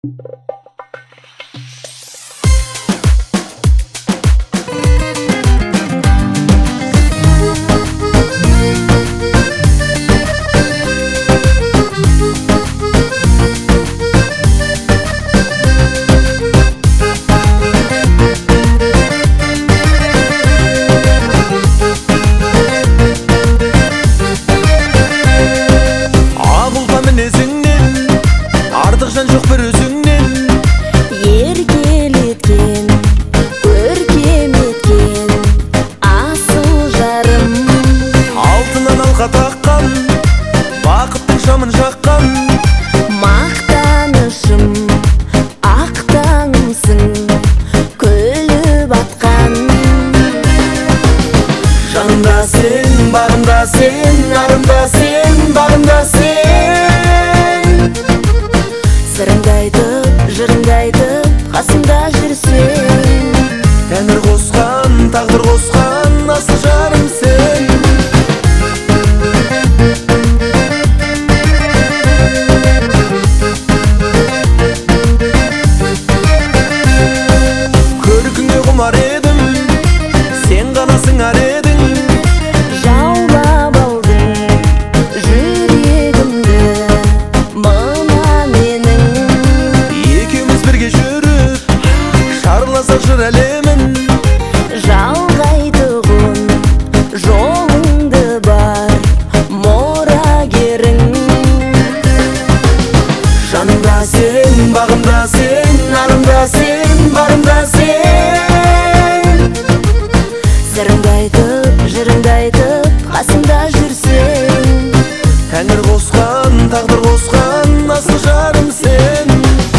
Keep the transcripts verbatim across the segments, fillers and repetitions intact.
Артықжан жоқ бір өзіңнен, еркелеткен, көркем еткен асыл жарым. алтыннан алқа таққан, бақыттың шамын жаққан, мақтанышым, ақ таңымсың, күліп атқан. жанымда сен, бағымда сен, арымда сен, бағымда сен. Сырыңды айтып, жырыңды айтып, қасымда жүрсең. Тәңір қосқан, тағдыр қосқан, асыл жарым сен. Көркіңе құмар едім, сен ғана сыңар едің. Жаулап алдың жүрегімді, мына менің. Екеуміз бірге жүріп, шарласақ жыр әлемін. Жалғайтұғын жолыңды бар, мұрагерің. Жанымда сен, бағымда сен, арымда сен, барымда сен. Сырыңды айтып, жырыңды айтып, қасымда жүрсең. Тәңір қосқан, тағдыр қосқан, асыл жарым сен.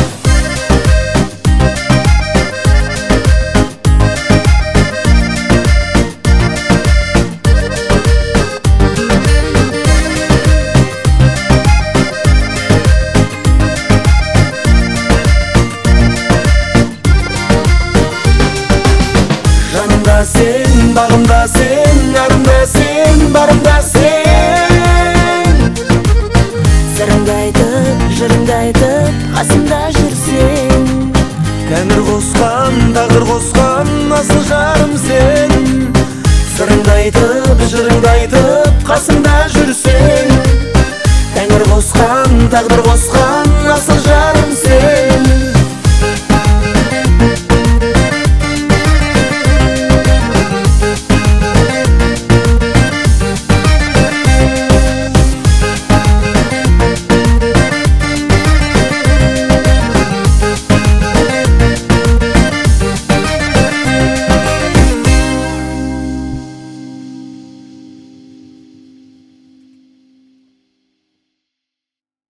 Жанымда сен, бағымда сен, арымда сен, барымда сен. Сырыңды айтып, жырыңды айтып, қасымда жүрсең. Тәңір қосқан, тағдыр қосқан, асыл жарым сен. Сырыңды айтып, жырыңды айтып, қасымда жүрсең. Тәңір қосқан, тағдыр қосқан,